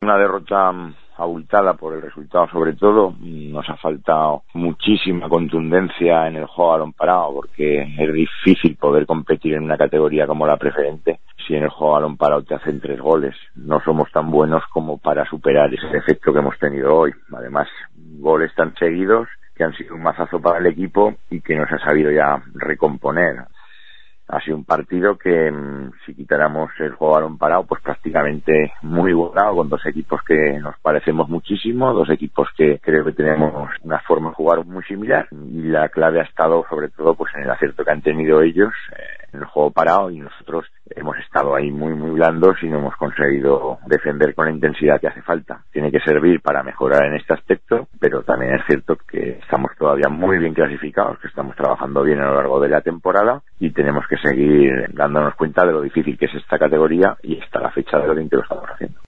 Una derrota abultada por el resultado, sobre todo. Nos ha faltado muchísima contundencia en el juego a balón parado, porque es difícil poder competir en una categoría como la preferente si en el juego a balón parado te hacen 3 goles. No somos tan buenos como para superar ese efecto que hemos tenido hoy. Además, goles tan seguidos que han sido un mazazo para el equipo y que nos ha sabido ya recomponer. Ha sido un partido que, si quitáramos el juego a balón parado, pues prácticamente muy igualado, con 2 equipos que nos parecemos muchísimo, 2 equipos que creo que tenemos una forma de jugar muy similar, y la clave ha estado sobre todo pues en el acierto que han tenido ellos en el juego parado, y nosotros hemos estado ahí muy blandos y no hemos conseguido defender con la intensidad que hace falta. Tiene que servir para mejorar en este aspecto, pero también es cierto que estamos todavía muy bien clasificados, que estamos trabajando bien a lo largo de la temporada y tenemos que seguir dándonos cuenta de lo difícil que es esta categoría, y hasta la fecha de hoy en que lo estamos haciendo.